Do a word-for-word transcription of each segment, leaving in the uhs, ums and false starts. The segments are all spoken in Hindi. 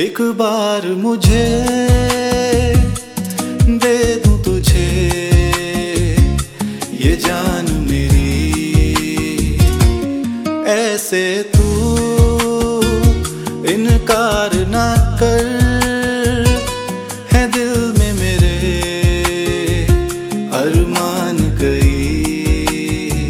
एक बार मुझे दे दूं तुझे ये जान मेरी, ऐसे तू इनकार ना कर, है दिल में मेरे अरमान कई।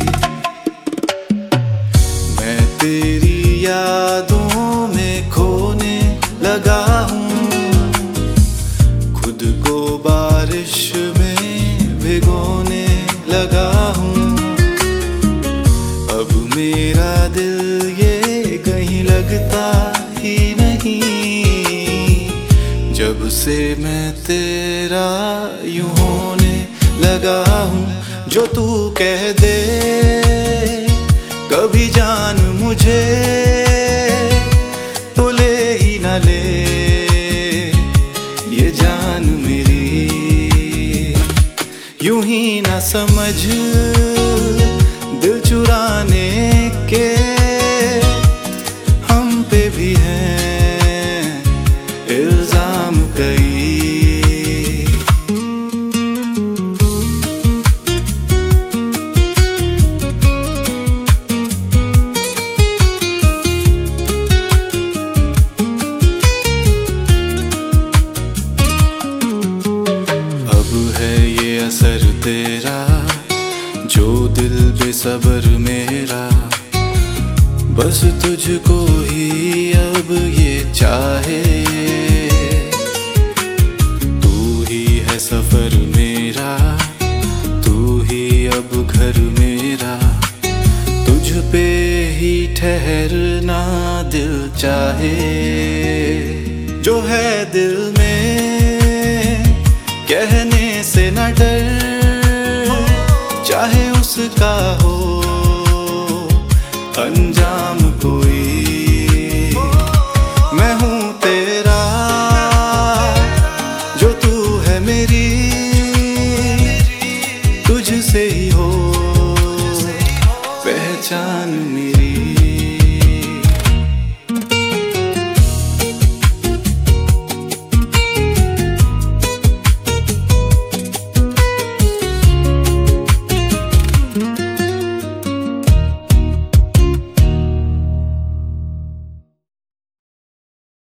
मैं तेरी यादों में खोने लगा हूँ, खुद को बारिश में भिगोने लगा हूँ। अब मेरा दिल ये कहीं लगता ही नहीं, जब से मैं तेरा यूं होने लगा हूँ। जो तू कह दे कभी जान मुझे, तो ले ही ना ले ये जान मेरी। यूं ही ना समझ दिल चुराने के हम पे भी हैं इल्जाम कई। असर तेरा जो दिल बेसब्र मेरा, बस तुझको ही अब ये चाहे। तू ही है सफर मेरा, तू ही अब घर मेरा, तुझ पे ही ठहरना दिल चाहे। जो है दिल में कहने से न डर, चाहे उसका हो